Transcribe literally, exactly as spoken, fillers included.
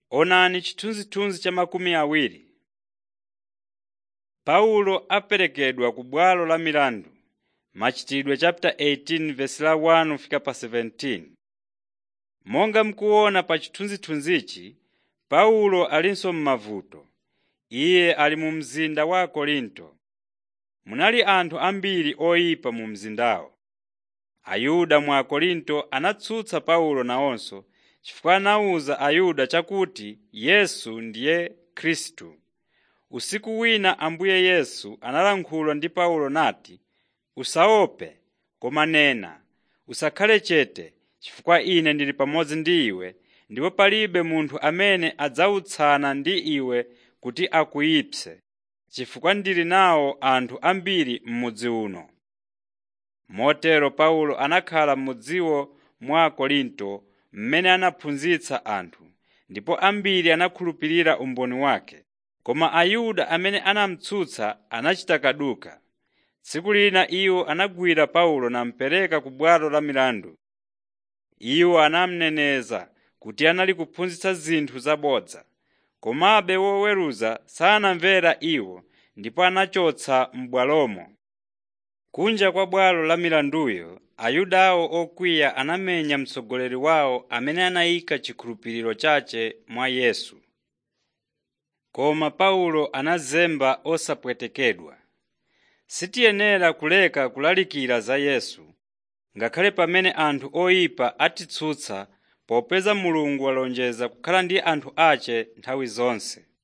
Onani chithunzithunzi cha makumi awiri. Paulo aperekedwa ku bwalo la milandu. Machitidwe chapter eighteen verse la one fika pa seventeen. Monga mkuona pa chithunzithunzichi, Paulo alinso m'mavuto. Iye ali mu mzinda wa Korinto. Munali anthu ambiri oyipa mu mzindawo. Ayuda mwa Korinto anatsutsa Paulo nawonso chifukwa anawuza Ayuda chakuti Yesu ndiye Khristu. Usiku wina Ambuye Yesu analankhula ndi Paulo nati, "Usaope, koma nena, usakhale chete, chifukwa ine ndili pamodzi ndi iwe, ndipo palibe munthu amene adzautsana ndi iwe kuti akuyipse, chifukwa ndili nawo anthu ambiri m'mudzi uno." Motero Paulo anakhala m'mudziwo mwa Korinto mmene anaphunzitsa anthu, ndipo ambiri anakhulupirira umboni wake. Koma Ayuda amene anamutsutsa anachita kaduka. Tsiku lina iwo anagwira Paulo namupereka ku bwalo la milandu. Iwo anamneneza kuti anali kuphunzitsa zinthu zabodza. Komabe woweruza sanamvera iwo ndipo anachotsa m'bwalomo. Kunja kwa bwalo la milanduyo, Ayudawo okwiya anamenya mtsogoleri wawo amene anayika chikhulupiriro chache mwa Yesu. Koma Paulo anazemba osapwetekedwa. Sitiyenera kuleka kulalikira za Yesu, ngakhale pamene anthu oyipa atitsutsa, popeza Mulungu walonjeza kukhala ndi anthu ache nthawi zonse.